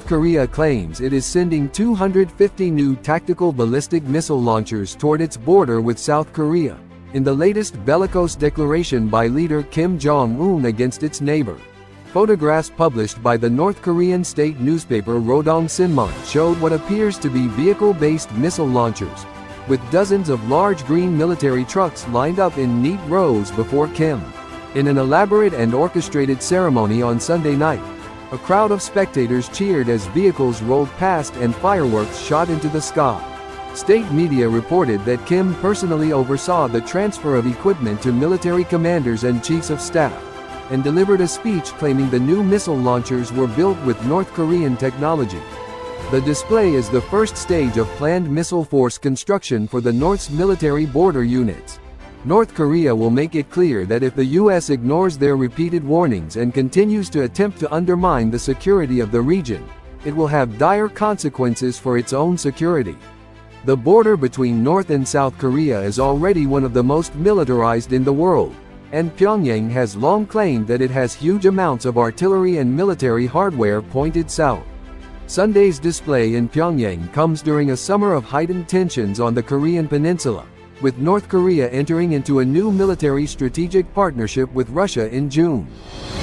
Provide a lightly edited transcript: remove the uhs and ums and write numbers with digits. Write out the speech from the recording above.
North Korea claims it is sending 250 new tactical ballistic missile launchers toward its border with South Korea, in the latest bellicose declaration by leader Kim Jong-un against its neighbor. Photographs published by the North Korean state newspaper Rodong Sinmun showed what appears to be vehicle-based missile launchers, with dozens of large green military trucks lined up in neat rows before Kim. In an elaborate and orchestrated ceremony on Sunday night, a crowd of spectators cheered as vehicles rolled past and fireworks shot into the sky. State media reported that Kim personally oversaw the transfer of equipment to military commanders and chiefs of staff, and delivered a speech claiming the new missile launchers were built with North Korean technology. The display is the first stage of planned missile force construction for the North's military border units. North Korea will make it clear that if the U.S. ignores their repeated warnings and continues to attempt to undermine the security of the region, it will have dire consequences for its own security. The border between North and South Korea is already one of the most militarized in the world, and Pyongyang has long claimed that it has huge amounts of artillery and military hardware pointed south. Sunday's display in Pyongyang comes during a summer of heightened tensions on the Korean peninsula, with North Korea entering into a new military strategic partnership with Russia in June.